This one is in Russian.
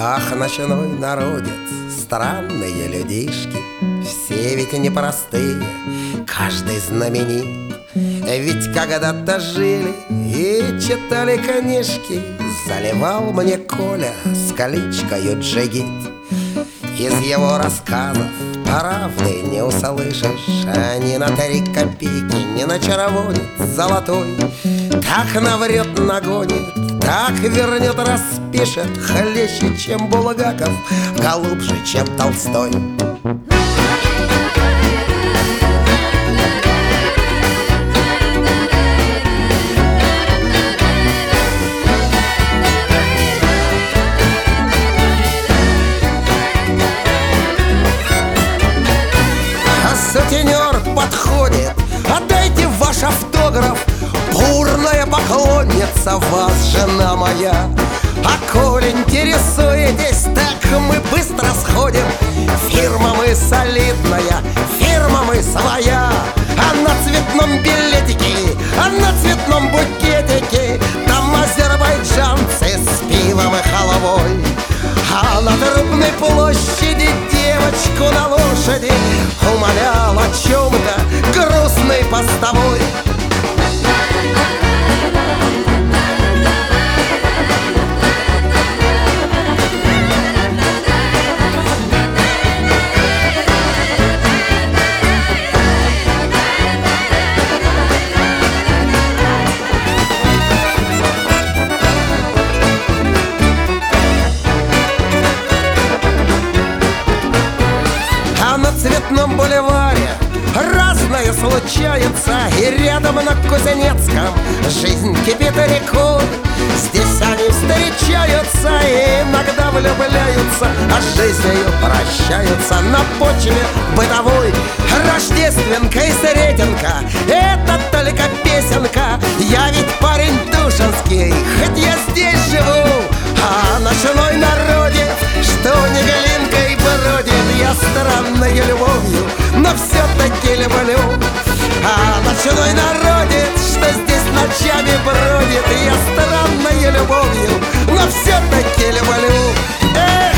Ах, ночной народец, странные людишки, все ведь непростые, каждый знаменит. Ведь когда-то жили и читали книжки, заливал мне Коля с количкою джигит. Из его рассказов правды не услышишь, ни на 3 копейки, ни на чаровонец золотой. Так наврет, нагонит, так вернет, распишет, хлеще, чем Булгаков, голубже, чем Толстой. Сутенер подходит: отдайте ваш автограф, бурная поклонница вас, жена моя. А коль интересуетесь, так мы быстро сходим. Фирма мы солидная, фирма мы своя. А на цветном билетике, а на цветном букетике там азербайджанцы с пивом и халвой. А на Трубной площади девочку на лошади умолял о чем-то грустный постовой. На Цветном бульваре разное случается, и рядом на Кузнецком жизнь кипит рекой. Здесь они встречаются и иногда влюбляются, а с жизнью прощаются на почве бытовой. Рождественка и Сретенка — это только песенка. Я ведь парень тушинский, хоть я здесь живу. А ночной народе, что не галинкой бродит, я странной любовью, но все-таки люблю. А ночной народец, что здесь ночами бродит, я странной любовью, но все-таки люблю.